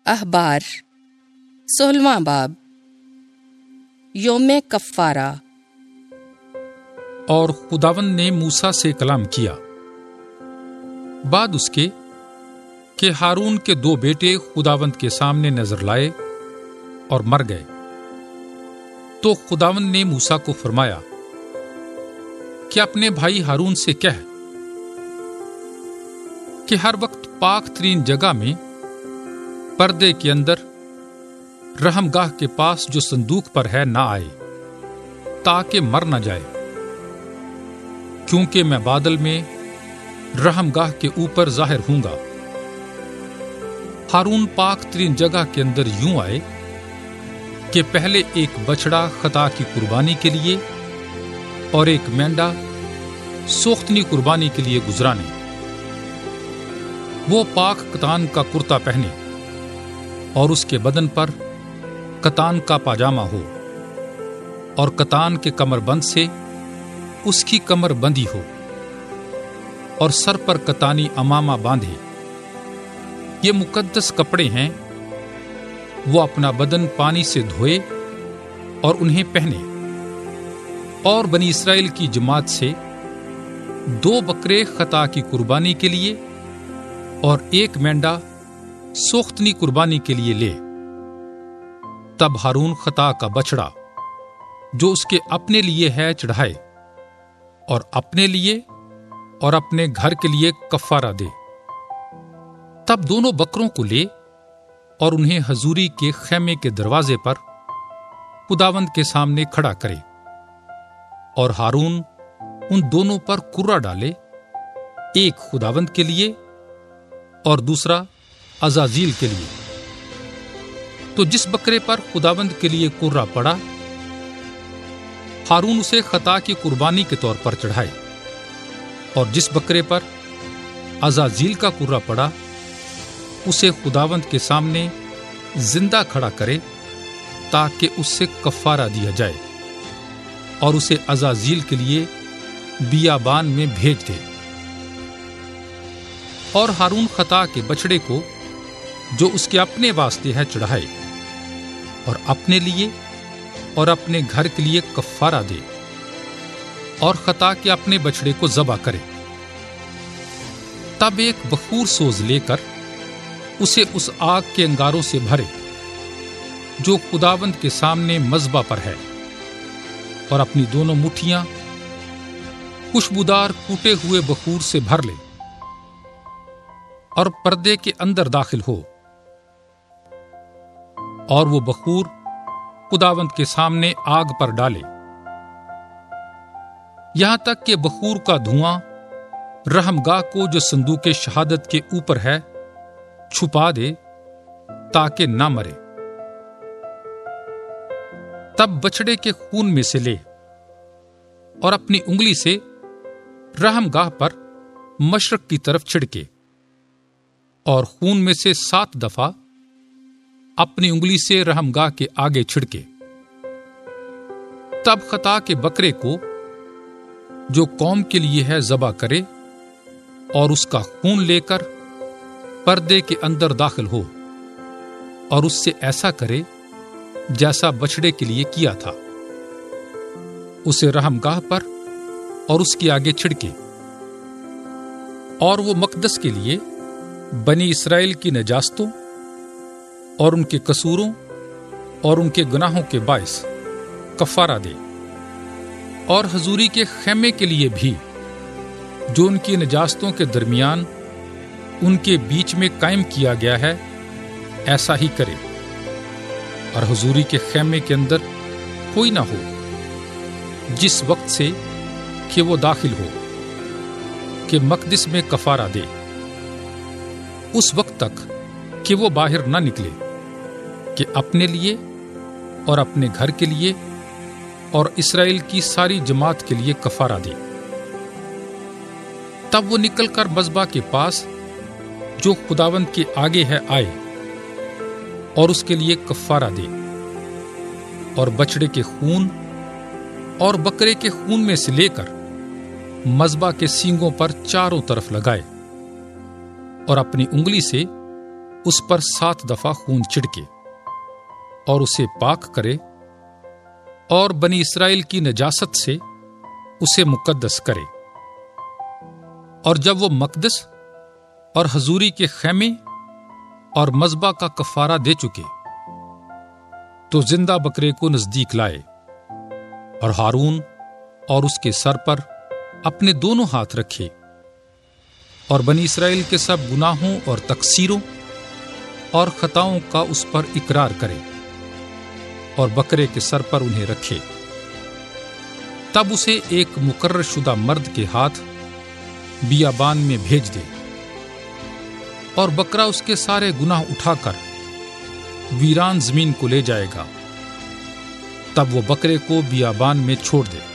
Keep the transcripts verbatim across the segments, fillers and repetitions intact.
احبار سولہواں باب یوم کفارہ۔ اور خداوند نے موسیٰ سے کلام کیا بعد اس کے کہ ہارون کے دو بیٹے خداوند کے سامنے نظر لائے اور مر گئے۔ تو خداوند نے موسیٰ کو فرمایا کہ اپنے بھائی ہارون سے کہہ کہ ہر وقت پاک ترین جگہ میں پردے کے اندر رحم گاہ کے پاس جو صندوق پر ہے نہ آئے، تاکہ مر نہ جائے، کیونکہ میں بادل میں رحم گاہ کے اوپر ظاہر ہوں گا۔ ہارون پاک ترین جگہ کے اندر یوں آئے کہ پہلے ایک بچڑا خطا کی قربانی کے لیے اور ایک مینڈا سوختنی قربانی کے لیے گزرانے۔ وہ پاک کتان کا کرتا پہنے اور اس کے بدن پر کتان کا پاجامہ ہو، اور کتان کے کمر بند سے اس کی کمر بندی ہو، اور سر پر کتانی امامہ باندھے۔ یہ مقدس کپڑے ہیں، وہ اپنا بدن پانی سے دھوئے اور انہیں پہنے، اور بنی اسرائیل کی جماعت سے دو بکرے خطا کی قربانی کے لیے اور ایک مینڈا سوختنی قربانی کے لیے لے۔ تب ہارون خطا کا بچڑا جو اس کے اپنے لیے ہے چڑھائے، اور اپنے لیے اور اپنے گھر کے لیے کفارہ دے۔ تب دونوں بکروں کو لے اور انہیں حضوری کے خیمے کے دروازے پر خداوند کے سامنے کھڑا کرے، اور ہارون ان دونوں پر کرہ ڈالے، ایک خداوند کے لیے اور دوسرا عزازیل کے لیے۔ تو جس بکرے پر خداوند کے لیے کرہ پڑا، ہارون اسے خطا کی قربانی کے طور پر چڑھائے، اور جس بکرے پر عزازیل کا کرہ پڑا اسے خداوند کے سامنے زندہ کھڑا کرے، تاکہ اس سے کفارہ دیا جائے، اور اسے عزازیل کے لیے بیابان میں بھیج دے۔ اور ہارون خطا کے بچڑے کو جو اس کے اپنے واسطے ہے چڑھائے، اور اپنے لیے اور اپنے گھر کے لیے کفارہ دے، اور خطا کے اپنے بچڑے کو ذبح کرے۔ تب ایک بخور سوز لے کر اسے اس آگ کے انگاروں سے بھرے جو خداوند کے سامنے مذبح پر ہے، اور اپنی دونوں مٹھیاں خوشبودار کوٹے ہوئے بخور سے بھر لے، اور پردے کے اندر داخل ہو، اور وہ بخور خداوند کے سامنے آگ پر ڈالے، یہاں تک کہ بخور کا دھواں رحم گاہ کو جو صندوق شہادت کے اوپر ہے چھپا دے، تاکہ نہ مرے۔ تب بچڑے کے خون میں سے لے اور اپنی انگلی سے رحم گاہ پر مشرق کی طرف چھڑکے، اور خون میں سے سات دفعہ اپنی انگلی سے رحم گاہ کے آگے چھڑکے۔ تب خطا کے بکرے کو جو قوم کے لیے ہے ذبح کرے، اور اس کا خون لے کر پردے کے اندر داخل ہو، اور اس سے ایسا کرے جیسا بچڑے کے لیے کیا تھا، اسے رحم گاہ پر اور اس کے آگے چھڑکے۔ اور وہ مقدس کے لیے بنی اسرائیل کی نجاستوں اور ان کے قصوروں اور ان کے گناہوں کے باعث کفارہ دے، اور حضوری کے خیمے کے لیے بھی جو ان کی نجاستوں کے درمیان ان کے بیچ میں قائم کیا گیا ہے ایسا ہی کرے۔ اور حضوری کے خیمے کے اندر کوئی نہ ہو جس وقت سے کہ وہ داخل ہو کہ مقدس میں کفارہ دے، اس وقت تک کہ وہ باہر نہ نکلے، کہ اپنے لیے اور اپنے گھر کے لیے اور اسرائیل کی ساری جماعت کے لیے کفارہ دے۔ تب وہ نکل کر مذبح کے پاس جو خداوند کے آگے ہے آئے، اور اس کے لیے کفارہ دے، اور بچڑے کے خون اور بکرے کے خون میں سے لے کر مذبح کے سینگوں پر چاروں طرف لگائے، اور اپنی انگلی سے اس پر سات دفعہ خون چھڑکے اور اسے پاک کرے اور بنی اسرائیل کی نجاست سے اسے مقدس کرے۔ اور جب وہ مقدس اور حضوری کے خیمے اور مذبح کا کفارہ دے چکے تو زندہ بکرے کو نزدیک لائے اور ہارون اور اس کے سر پر اپنے دونوں ہاتھ رکھے اور بنی اسرائیل کے سب گناہوں اور تقصیروں اور خطاؤں کا اس پر اقرار کرے اور بکرے کے سر پر انہیں رکھے۔ تب اسے ایک مقرر شدہ مرد کے ہاتھ بیابان میں بھیج دے اور بکرا اس کے سارے گناہ اٹھا کر ویران زمین کو لے جائے گا۔ تب وہ بکرے کو بیابان میں چھوڑ دے۔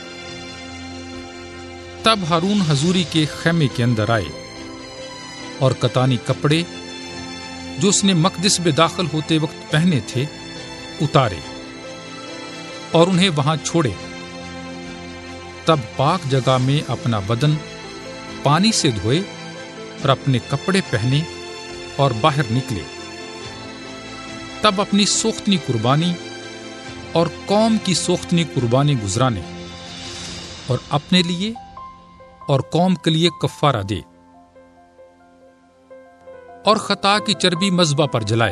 تب ہارون حضوری کے خیمے کے اندر آئے اور کتانی کپڑے جو اس نے مقدس میں داخل ہوتے وقت پہنے تھے اتارے اور انہیں وہاں چھوڑے۔ تب پاک جگہ میں اپنا بدن پانی سے دھوئے اور اپنے کپڑے پہنے اور باہر نکلے۔ تب اپنی سوختنی قربانی اور قوم کی سوختنی قربانی گزرانے اور اپنے لیے اور قوم کے لیے کفارہ دے اور خطا کی چربی مذبح پر جلائے۔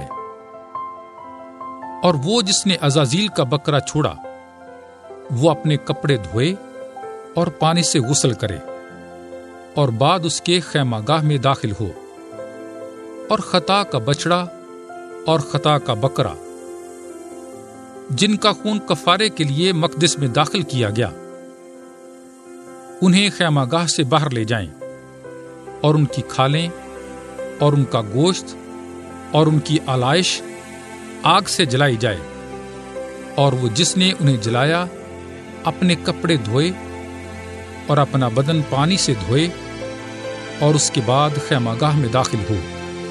اور وہ جس نے عزازیل کا بکرا چھوڑا وہ اپنے کپڑے دھوئے اور پانی سے غسل کرے اور بعد اس کے خیمہ گاہ میں داخل ہو اور خطا کا بچڑا اور خطا کا بکرا جن کا خون کفارے کے لیے مقدس میں داخل کیا گیا انہیں خیمہ گاہ سے باہر لے جائیں اور ان کی کھالیں اور ان کا گوشت اور ان کی آلائش آگ سے جلائی جائے۔ اور وہ جس نے انہیں جلایا اپنے کپڑے دھوئے اور اپنا بدن پانی سے دھوئے اور اس کے بعد خیمہ گاہ میں داخل ہو۔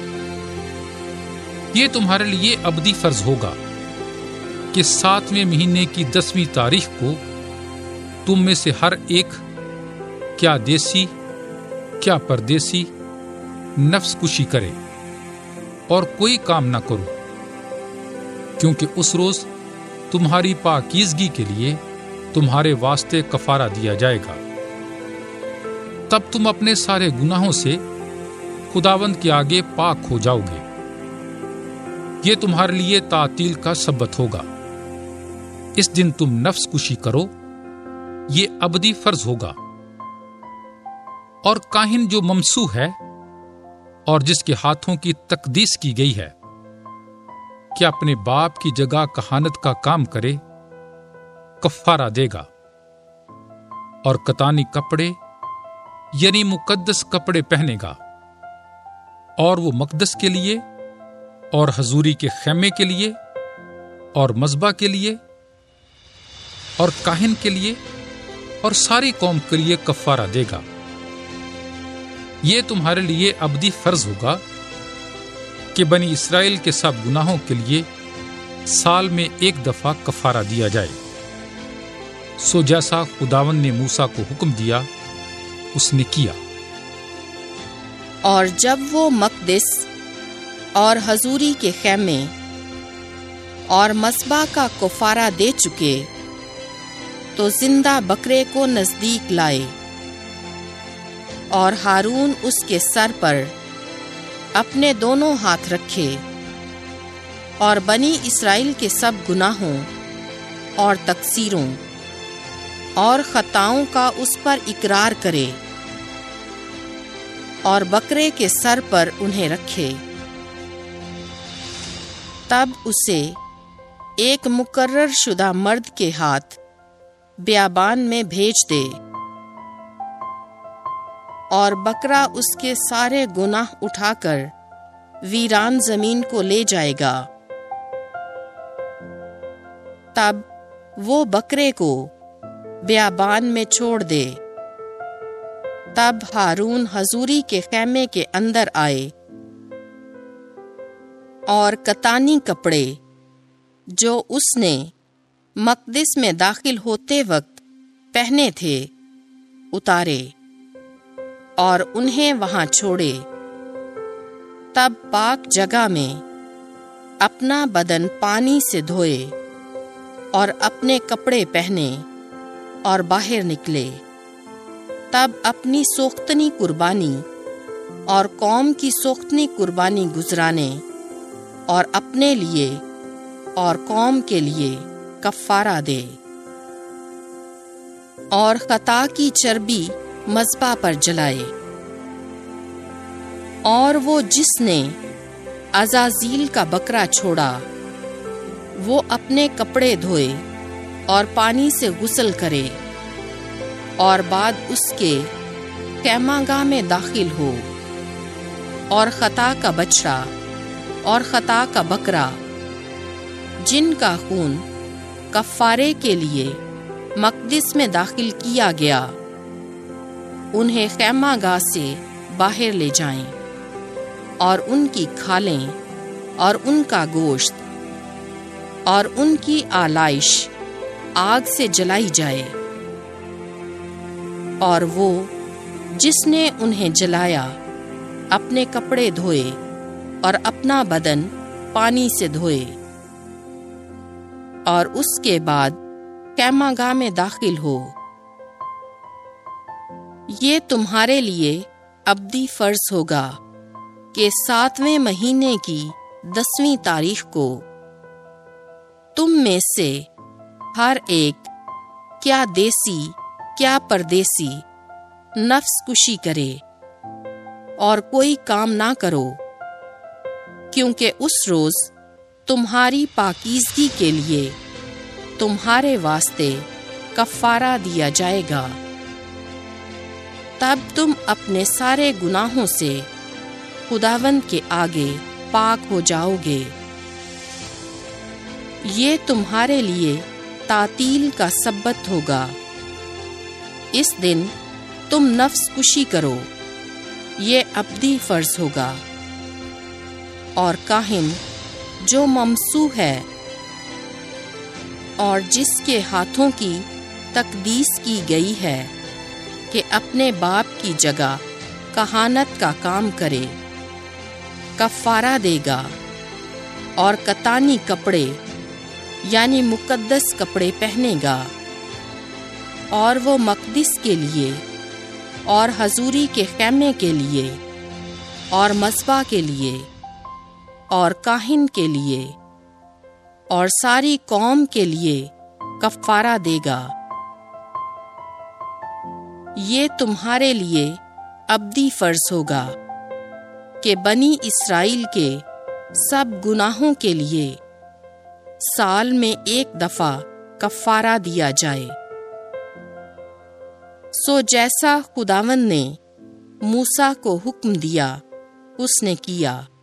یہ تمہارے لیے ابدی فرض ہوگا کہ ساتویں مہینے کی دسویں تاریخ کو تم میں سے ہر ایک کیا دیسی کیا پردیسی نفس کشی کرے اور کوئی کام نہ کرو، کیونکہ اس روز تمہاری پاکیزگی کے لیے تمہارے واسطے کفارہ دیا جائے گا۔ تب تم اپنے سارے گناہوں سے خداوند کے آگے پاک ہو جاؤ گے۔ یہ تمہارے لیے تعطیل کا سبت ہوگا۔ اس دن تم نفس کشی کرو، یہ ابدی فرض ہوگا۔ اور کاہن جو ممسوح ہے اور جس کے ہاتھوں کی تقدیس کی گئی ہے کہ اپنے باپ کی جگہ کہانت کا کام کرے، کفارہ دے گا اور کتانی کپڑے یعنی مقدس کپڑے پہنے گا، اور وہ مقدس کے لیے اور حضوری کے خیمے کے لیے اور مذبح کے لیے اور کاہن کے لیے اور ساری قوم کے لیے کفارہ دے گا۔ یہ تمہارے لیے ابدی فرض ہوگا کہ بنی اسرائیل کے سب گناہوں کے لیے سال میں ایک دفعہ کفارہ دیا جائے، سو جیسا خداوند نے موسیٰ کو حکم دیا اس نے کیا۔ اور جب وہ مقدس اور حضوری کے خیمے اور مذبح کا کفارہ دے چکے تو زندہ بکرے کو نزدیک لائے اور ہارون اس کے سر پر اپنے دونوں ہاتھ رکھے اور بنی اسرائیل کے سب گناہوں اور تقصیروں اور خطاؤں کا اس پر اقرار کرے اور بکرے کے سر پر انہیں رکھے۔ تب اسے ایک مقرر شدہ مرد کے ہاتھ بیابان میں بھیج دے اور بکرا اس کے سارے گناہ اٹھا کر ویران زمین کو لے جائے گا۔ تب وہ بکرے کو بیابان میں چھوڑ دے۔ تب ہارون حضوری کے خیمے کے اندر آئے اور کتانی کپڑے جو اس نے مقدس میں داخل ہوتے وقت پہنے تھے اتارے اور انہیں وہاں چھوڑے۔ تب پاک جگہ میں اپنا بدن پانی سے دھوئے اور اپنے کپڑے پہنے اور باہر نکلے۔ تب اپنی سوختنی قربانی اور قوم کی سوختنی قربانی گزرانے اور اپنے لیے اور قوم کے لیے کفارہ دے، اور خطا کی چربی مذبح پر جلائے۔ اور وہ جس نے عزازیل کا بکرا چھوڑا، وہ اپنے کپڑے دھوئے اور پانی سے غسل کرے، اور بعد اس کے خیمہ گاہ میں داخل ہو، اور خطا کا بچڑا اور خطا کا بکرا جن کا خون کفارے کے لیے مقدس میں داخل کیا گیا، انہیں خیمہ گاہ سے باہر لے جائیں، اور ان کی کھالیں اور ان کا گوشت اور ان کی آلائش آگ سے جلائی جائے۔ اور وہ جس نے انہیں جلایا اپنے کپڑے دھوئے اور اپنا بدن پانی سے دھوئے، اور اس کے بعد خیمہ گاہ میں داخل ہو۔ یہ تمہارے لیے ابدی فرض ہوگا کہ ساتویں مہینے کی دسویں تاریخ کو تم میں سے ہر ایک، کیا دیسی کیا پردیسی، نفس کشی کرے اور کوئی کام نہ کرو، کیونکہ اس روز تمہاری پاکیزگی کے لیے تمہارے واسطے کفارہ دیا جائے گا۔ تب تم اپنے سارے گناہوں سے خداوند کے آگے پاک ہو جاؤ گے۔ یہ تمہارے لیے تعطیل کا سبت ہوگا۔ اس دن تم نفس کشی کرو، یہ ابدی فرض ہوگا۔ اور کاہن جو ممسوح ہے اور جس کے ہاتھوں کی تقدیس کی گئی ہے کہ اپنے باپ کی جگہ کہانت کا کام کرے، کفارہ دے گا، اور کتانی کپڑے یعنی مقدس کپڑے پہنے گا، اور وہ مقدس کے لیے اور حضوری کے خیمے کے لیے اور مذبح کے لیے اور کاہن کے لیے اور ساری قوم کے لیے کفارہ دے گا۔ یہ تمہارے لیے ابدی فرض ہوگا کہ بنی اسرائیل کے سب گناہوں کے لیے سال میں ایک دفعہ کفارہ دیا جائے۔ سو جیسا خداوند نے موسیٰ کو حکم دیا اس نے کیا۔